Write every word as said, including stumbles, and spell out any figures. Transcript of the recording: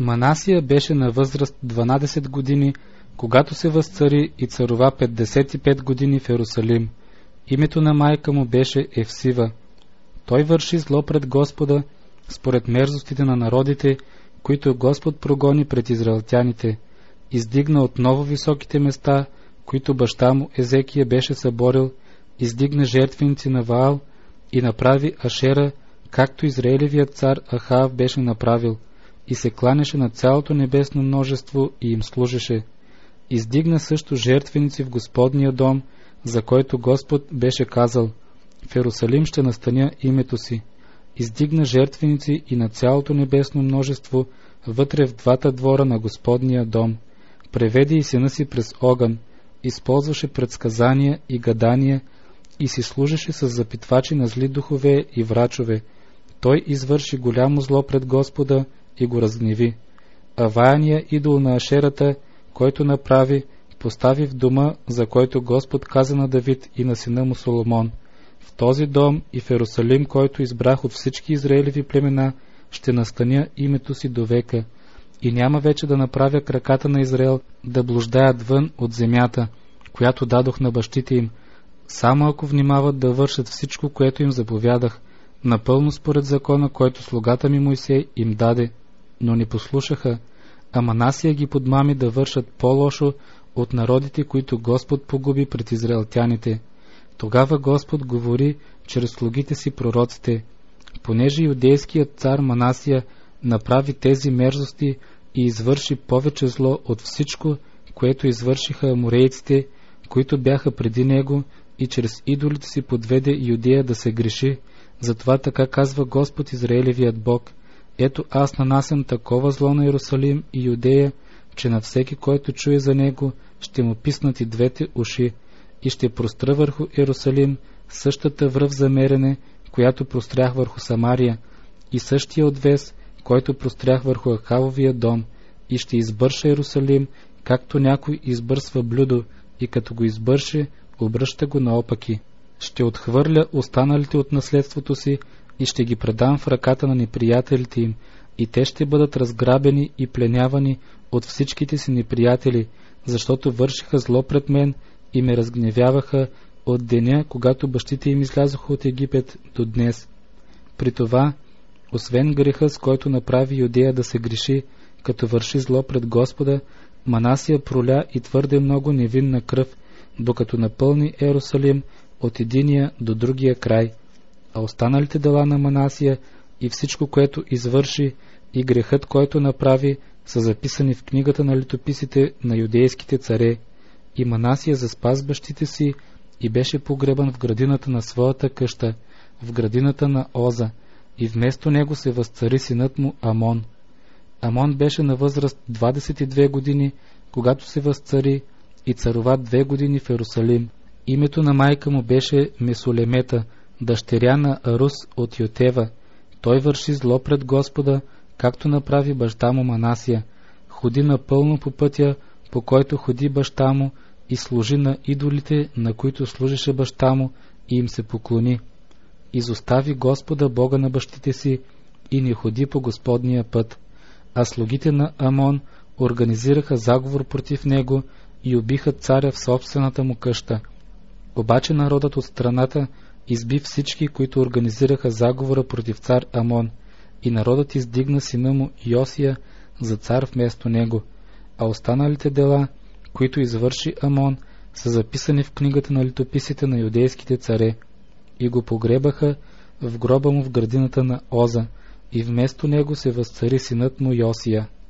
Манасия беше на възраст дванадесет години, когато се възцари и царува петдесет и пет години в Ерусалим. Името на майка му беше Евсива. Той върши зло пред Господа, според мерзостите на народите, които Господ прогони пред израелтяните. Издигна отново високите места, които баща му Езекия беше съборил, издигна жертвеници на Ваал и направи Ашера, както Израелевият цар Ахав беше направил, и се кланяше на цялото небесно множество и им служеше. Издигна също жертвеници в Господния дом, за който Господ беше казал: в Ерусалим ще настаня името си. Издигна жертвеници и на цялото небесно множество вътре в двата двора на Господния дом. Преведе и сина си през огън, използваше предсказания и гадания и си служеше с запитвачи на зли духове и врачове. Той извърши голямо зло пред Господа и го разгневи. Аваяния идол на Ашерата, който направи, постави в дома, за който Господ каза на Давид и на сина му Соломон: в този дом и в Ерусалим, който избрах от всички Израелеви племена, ще настаня името си до века, и няма вече да направя краката на Израел да блуждаят вън от земята, която дадох на бащите им, само ако внимават да вършат всичко, което им заповядах, напълно според закона, който слугата ми Мойсей им даде. Но не послушаха, а Манасия ги подмами да вършат по-лошо от народите, които Господ погуби пред израелтяните. Тогава Господ говори чрез слугите си пророците: понеже юдейският цар Манасия направи тези мерзости и извърши повече зло от всичко, което извършиха аморейците, които бяха преди него, и чрез идолите си подведе Юдея да се греши, затова така казва Господ Израелевият Бог: ето аз нанасям такова зло на Иерусалим и Юдея, че на всеки, който чуе за него, ще му писнат и двете уши, и ще простра върху Иерусалим същата връв за мерене, която прострях върху Самария, и същия отвес, който прострях върху Ахавовия дом, и ще избърша Иерусалим, както някой избърсва блюдо, и като го избърше, обръща го наопаки. Ще отхвърля останалите от наследството си и ще ги предам в ръката на неприятелите им, и те ще бъдат разграбени и пленявани от всичките си неприятели, защото вършиха зло пред мен и ме разгневяваха от деня, когато бащите им излязоха от Египет до днес. При това, освен греха, с който направи Юдея да се греши, като върши зло пред Господа, Манасия проля и твърде много невинна кръв, докато напълни Ерусалим от единия до другия край. А останалите дела на Манасия и всичко, което извърши, и грехът, който направи, са записани в книгата на летописите на юдейските царе. И Манасия заспа с бащите си и беше погребан в градината на своята къща, в градината на Оза, и вместо него се възцари синът му Амон. Амон беше на възраст двадесет и две години, когато се възцари, и царува две години в Ерусалим. Името на майка му беше Месолемета, дъщеря на Арус от Йотева. Той върши зло пред Господа, както направи баща му Манасия. Ходи напълно по пътя, по който ходи баща му, и служи на идолите, на които служеше баща му, и им се поклони. Изостави Господа, Бога на бащите си, и не ходи по Господния път. А слугите на Амон организираха заговор против него и убиха царя в собствената му къща. Обаче народът от страната изби всички, които организираха заговора против цар Амон, и народът издигна сина му Йосия за цар вместо него, а останалите дела, които извърши Амон, са записани в книгата на летописите на юдейските царе, и го погребаха в гроба му в градината на Оза, и вместо него се възцари синът му Йосия.